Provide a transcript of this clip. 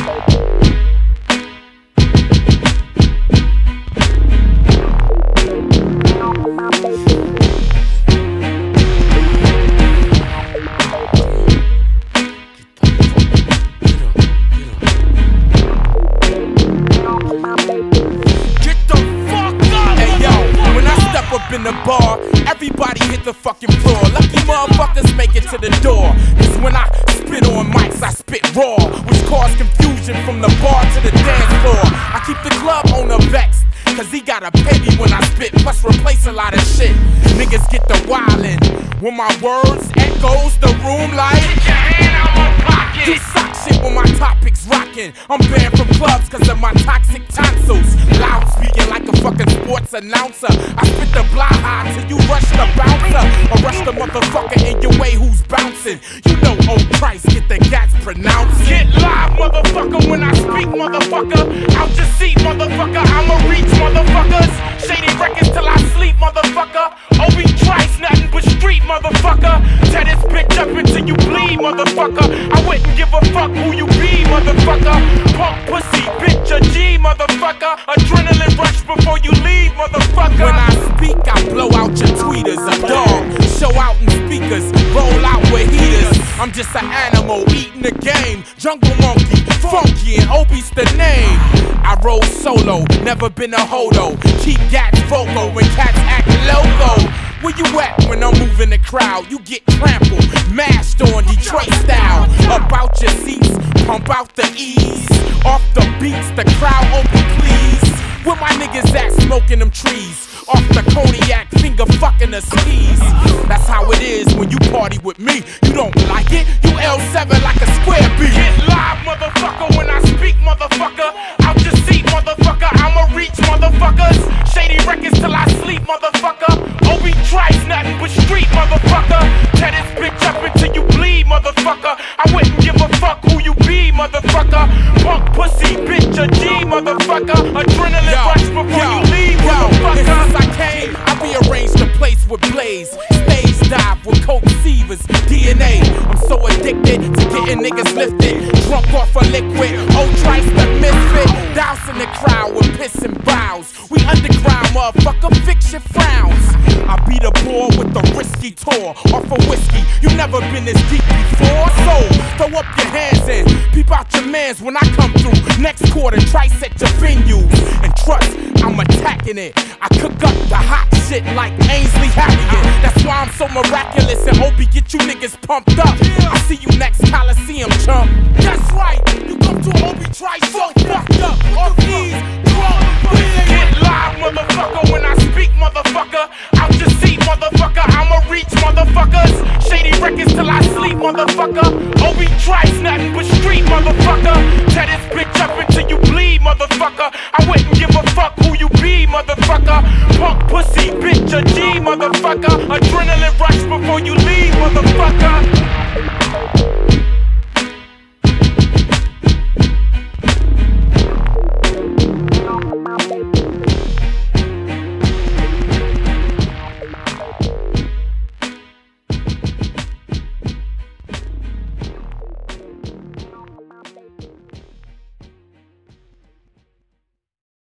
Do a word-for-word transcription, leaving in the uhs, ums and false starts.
In the bar, everybody hit the fucking floor. Lucky motherfuckers make it to the door. Cause when I spit on mics, I spit raw, which cause confusion from the bar to the dance floor. I keep the club owner vexed, cause he gotta pay me when I spit, plus replace a lot of shit. Niggas get the wildin' when my words echoes the room like get your hand out my pocket. You suck shit when my topics rockin'. I'm banned from clubs cause of my toxic tonsils. Loud speaking like a fucking sports announcer. I spit the block high till you rush the bouncer, or rush the motherfucker in your way who's bouncing. You know old Christ get the gats pronounced. Get live, motherfucker, when I speak, motherfucker. Out your seat, motherfucker, I'ma reach, motherfuckers. Shady records till I sleep, motherfucker. O B Trice, nothing but street, motherfucker. Tear this bitch up until you bleed, motherfucker. I wouldn't give a fuck who you be, motherfucker. Punk pussy, bitch, a G, motherfucker. Adrenaline rush before you leave, motherfucker. When I speak, I blow out your tweeters. A dog, show out in speakers, roll out with heaters. I'm just an animal eating the game. Jungle monkey, funky, and Obi's the name. I roll solo, never been a hodo. Keep gats vocal when cats act loco. Where you at when I'm moving the crowd? You get trampled, mashed on Detroit style. Up out your seats, pump out the ease. Off the beats, the crowd open please. Where my niggas at smoking them trees? Off the cognac, finger fucking the skis. That's how it is when you party with me. You don't like it? You L seven like a square B. Get live, motherfucker, when I speak, motherfucker. Out your seat, motherfucker, I'ma reach, motherfuckers. Shady records till I sleep, motherfucker. O B Trice, nothing but street, motherfucker. Tear this bitch up until you bleed, motherfucker. I wouldn't give a fuck who you be, motherfucker. Punk pussy, bitch, a G, motherfucker. Adrenaline yo, rush before yo, you leave, yo, motherfucker. Since I came, I rearranged the place with Blaze. Stage dive with coke sievers, D N A. I'm so addicted to getting niggas lifted. Drunk off a liquid, old Trice the misfit. Dousing the crowd with piss and bows. We underground, motherfucker, fix your frowns. I be the boy with the risky tour. Off of whiskey, you never been this deep before. So, throw up your hands and peep out your mans when I come through. Next quarter, Trice at your venues. And trust, I'm attacking it. I cook up the hot shit like Ainsley Harriet. That's why I'm so miraculous and Opie get you niggas pumped up. I see you next Coliseum, chump. That's right, you come to Opie Trice so fucked up. Off these drunk get live, motherfucker, when I speak, motherfucker. Out your seat, motherfucker, I'ma reach, motherfuckers. Shady records till I sleep, motherfucker. O B Trice, nothing but street, motherfucker. Tear this bitch up until you bleed, motherfucker. I wouldn't give a fuck who you be, motherfucker. Punk pussy, bitch, a G, motherfucker. Adrenaline rush before you leave, motherfucker.